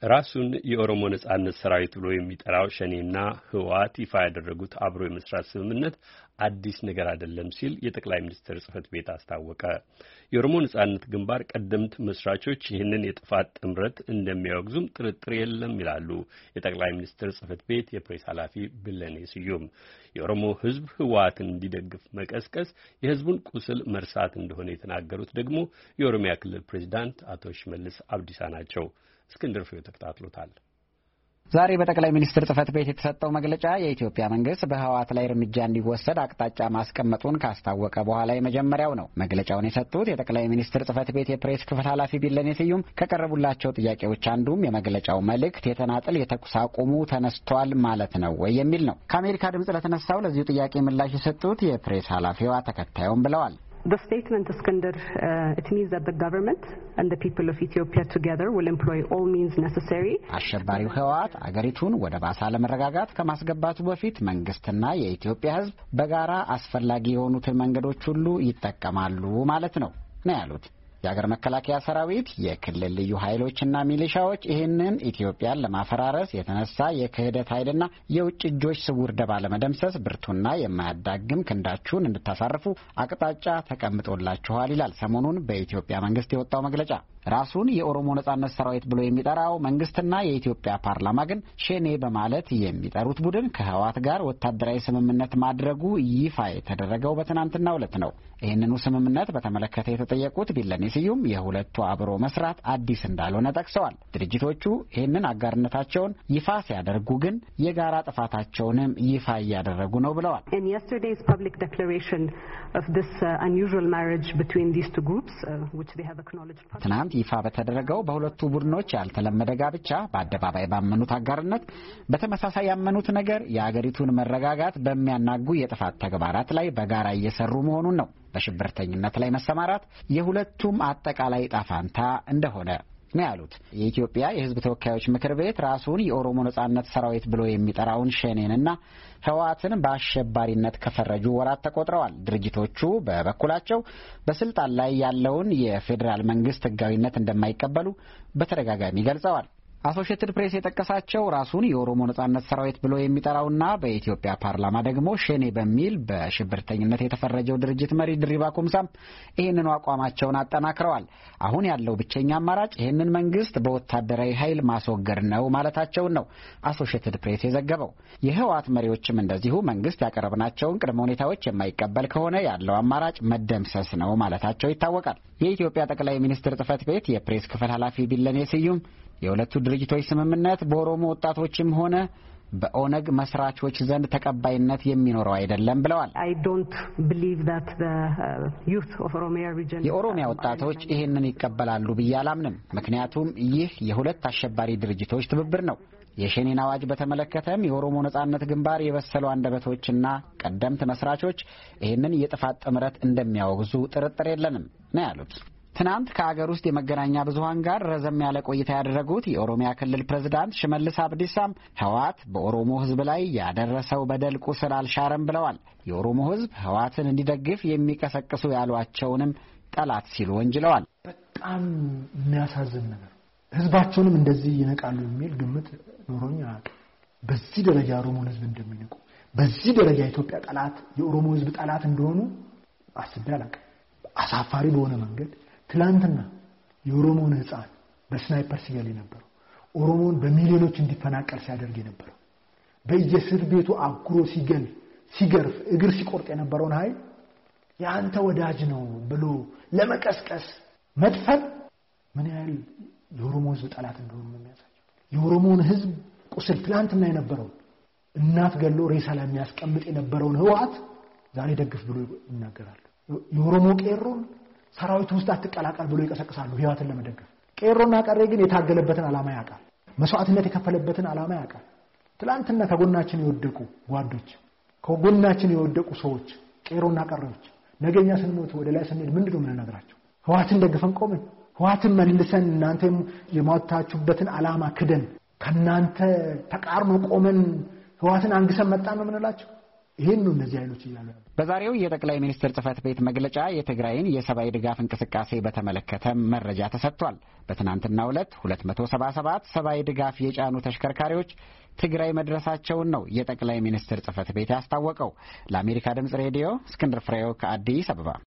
ራሱን የኦሮሞ ነጻነት ሰራዊት ብሎ የሚጠራው ሸኔና ህወሓት ይፋ ያደረጉት አብሮ የመስራት ስምምነት አዲስ ነገር አይደለም ሲል የጠቅላይ ሚኒስትር ጽህፈት ቤት አስታወቀ። የኦሮሞ ነጻነት ግንባር ቀደምት መስራቾች ይህንን የጥፋት ጥምረት እንደሚያወግዙም ጥርጥር የለም ይላሉ የጠቅላይ ሚኒስትር ጽህፈት ቤት የፕሬስ ኃላፊ ቢለኔ ስዩም። የኦሮሞ ህዝብ ህወሓትን እንዲደግፍ መቀስቀስ የህዝቡን ቁስል መርሳት እንደሆነ የተናገሩት ደግሞ የኦሮሚያ ክልል ፕሬዝዳንት አቶ ሽመልስ አብዲሳ ናቸው። እስክንድር ፍሬው ተከታትሎታል። ዛሬ በጠቅላይ ሚኒስትር ጽህፈት ቤት የተሰጠው መግለጫ የኢትዮጵያ መንግስት በህወሓት ላይ እርምጃ እንዲወሰድ አቅጣጫ ማስቀመጡን ካስታወቀ በኋላ የመጀመሪያው ነው። መግለጫውን የሰጡት የጠቅላይ ሚኒስትር ጽህፈት ቤት የፕሬስ ክፍል ኃላፊ ቢለኔ ስዩም ከቀረቡላቸው ጥያቄዎች አንዱም የመግለጫው መልእክት የተናጠል የተኩስ አቁሙ ተነስቷል ማለት ነው ወይ የሚል ነው። ከአሜሪካ ድምጽ ለተነሳው ለዚሁ ጥያቄ ምላሽ የሰጡት የፕሬስ ኃላፊዋ ተከታዩም ብለዋል። The statement, Iskander, it means that the government and the people of Ethiopia together will employ all means necessary. አሸባሪው ህወሓት አገሪቱን ወደ ባሰ አለመረጋጋት ከማስገባቱ በፊት መንግስትና የኢትዮጵያ ህዝብ በጋራ አስፈላጊ የሆኑትን መንገዶች ሁሉ ይጠቀማሉ ማለት ነው ያሉት። የሀገር መከላከያ ሰራዊት፣ የክልል ልዩ ኃይሎችና ሚሊሻዎች ይህንን ኢትዮጵያን ለማፈራረስ የተነሳ የክህደት ኃይልና የውጭ እጆች ስውር ደባ ለመደምሰስ ብርቱና የማያዳግም ክንዳችሁን እንድታሳርፉ አቅጣጫ ተቀምጦላችኋል ይላል ሰሞኑን በኢትዮጵያ መንግስት የወጣው መግለጫ። ራሱን የኦሮሞ ነጻነት ሰራዊት ብሎ የሚጠራው መንግስትና የኢትዮጵያ ፓርላማ ግን ሸኔ በማለት የሚጠሩት ቡድን ከህወሓት ጋር ወታደራዊ ስምምነት ማድረጉ ይፋ የተደረገው በትናንትናው ዕለት ነው። ይህንኑ ስምምነት በተመለከተ የተጠየቁት ቢለኔ ስዩም የሁለቱ አብሮ መስራት አዲስ እንዳልሆነ ጠቅሰዋል። ድርጅቶቹ ይህንን አጋርነታቸውን ይፋ ሲያደርጉ ግን የጋራ ጥፋታቸውንም ይፋ እያደረጉ ነው ብለዋል። In yesterday's public declaration of this unusual marriage between these two groups, which they have acknowledged. ትናንት ይፋ በተደረገው በሁለቱ ቡድኖች ያልተለመደ ጋብቻ በአደባባይ ባመኑት አጋርነት በተመሳሳይ ያመኑት ነገር የአገሪቱን መረጋጋት በሚያናጉ የጥፋት ተግባራት ላይ በጋራ እየሰሩ መሆኑን ነው። በሽብርተኝነት ላይ መሰማራት የሁለቱም አጠቃላይ ጣፋንታ እንደሆነ ነው ያሉት። የኢትዮጵያ የሕዝብ ተወካዮች ምክር ቤት ራሱን የኦሮሞ ነጻነት ሰራዊት ብሎ የሚጠራውን ሸኔንና ህወሓትን በአሸባሪነት ከፈረጁ ወራት ተቆጥረዋል። ድርጅቶቹ በበኩላቸው በስልጣን ላይ ያለውን የፌዴራል መንግስት ህጋዊነት እንደማይቀበሉ በተደጋጋሚ ገልጸዋል። አሶሺየትድ ፕሬስ የጠቀሳቸው ራሱን የኦሮሞ ነጻነት ሰራዊት ብሎ የሚጠራውና በኢትዮጵያ ፓርላማ ደግሞ ሸኔ በሚል በሽብርተኝነት የተፈረጀው ድርጅት መሪ ድሪባ ኩምሳም ይህንኑ አቋማቸውን አጠናክረዋል። አሁን ያለው ብቸኛ አማራጭ ይህንን መንግስት በወታደራዊ ኃይል ማስወገድ ነው ማለታቸውን ነው አሶሺየትድ ፕሬስ የዘገበው። የህወሓት መሪዎችም እንደዚሁ መንግስት ያቀረብናቸውን ቅድመ ሁኔታዎች የማይቀበል ከሆነ ያለው አማራጭ መደምሰስ ነው ማለታቸው ይታወቃል። የኢትዮጵያ ጠቅላይ ሚኒስትር ጽህፈት ቤት የፕሬስ ክፍል ኃላፊ ቢለኔ ስዩም የሁለቱ ድርጅቶች ስምምነት በኦሮሞ ወጣቶችም ሆነ በኦነግ መስራቾች ዘንድ ተቀባይነት የሚኖረው አይደለም ብለዋል። የኦሮሚያ ወጣቶች ይህንን ይቀበላሉ ብዬ አላምንም። ምክንያቱም ይህ የሁለት አሸባሪ ድርጅቶች ትብብር ነው። የሸኔን አዋጅ በተመለከተም የኦሮሞ ነጻነት ግንባር የበሰሉ አንደበቶችና ቀደምት መስራቾች ይህንን የጥፋት ጥምረት እንደሚያወግዙ ጥርጥር የለንም ነው ያሉት። ትናንት ከአገር ውስጥ የመገናኛ ብዙሃን ጋር ረዘም ያለ ቆይታ ያደረጉት የኦሮሚያ ክልል ፕሬዝዳንት ሽመልስ አብዲሳም ህወሓት በኦሮሞ ህዝብ ላይ ያደረሰው በደል ቁስል አልሻረም ብለዋል። የኦሮሞ ህዝብ ህወሓትን እንዲደግፍ የሚቀሰቅሱ ያሏቸውንም ጠላት ሲሉ ወንጅለዋል። በጣም የሚያሳዝን ነገር፣ ህዝባቸውንም እንደዚህ ይነቃሉ የሚል ግምት ኖሮኝ አያውቅም። በዚህ ደረጃ የኦሮሞን ህዝብ እንደሚነቁ፣ በዚህ ደረጃ የኢትዮጵያ ጠላት የኦሮሞ ህዝብ ጠላት እንደሆኑ አስቤ አላውቅም። አሳፋሪ በሆነ መንገድ ትላንትና የኦሮሞን ህፃን በስናይፐር ሲገል የነበረው፣ ኦሮሞን በሚሊዮኖች እንዲፈናቀል ሲያደርግ የነበረው፣ በየእስር ቤቱ አጉሮ ሲገል ሲገርፍ እግር ሲቆርጥ የነበረውን ኃይል ያንተ ወዳጅ ነው ብሎ ለመቀስቀስ መድፈር ምን ያህል የኦሮሞ ህዝብ ጠላት እንደሆነ ነው የሚያሳየው። የኦሮሞን ህዝብ ቁስል ትላንትና የነበረው እናት ገሎ ሬሳ ላይ የሚያስቀምጥ የነበረውን ህወሓት ዛሬ ደግፍ ብሎ ይናገራል። የኦሮሞ ቄሮን ሰራዊት ውስጥ አትቀላቀል ብሎ ይቀሰቅሳሉ ህወሓትን ለመደገፍ። ቄሮና ቀሬ ግን የታገለበትን ዓላማ ያውቃል። መስዋዕትነት የከፈለበትን ዓላማ ያውቃል። ትላንትና ከጎናችን የወደቁ ጓዶች፣ ከጎናችን የወደቁ ሰዎች ቄሮና ቀሬዎች ነገኛ ስንሞት ወደ ላይ ስንሄድ ምንድነው የምንነግራቸው? ህወሓትን ደግፈን ቆመን፣ ህወሓትን መልሰን እናንተም የማወጣችሁበትን ዓላማ ክደን ከናንተ ተቃርኖ ቆመን ህወሓትን አንግሰን መጣን ነው የምንላቸው? ይሄን ነው እነዚህ ኃይሎች እያሉ ያሉ። በዛሬው የጠቅላይ ሚኒስትር ጽህፈት ቤት መግለጫ የትግራይን የሰብአዊ ድጋፍ እንቅስቃሴ በተመለከተ መረጃ ተሰጥቷል። በትናንትናው ዕለት 277 ሰብአዊ ድጋፍ የጫኑ ተሽከርካሪዎች ትግራይ መድረሳቸውን ነው የጠቅላይ ሚኒስትር ጽህፈት ቤት ያስታወቀው። ለአሜሪካ ድምጽ ሬዲዮ እስክንድር ፍሬው ከአዲስ አበባ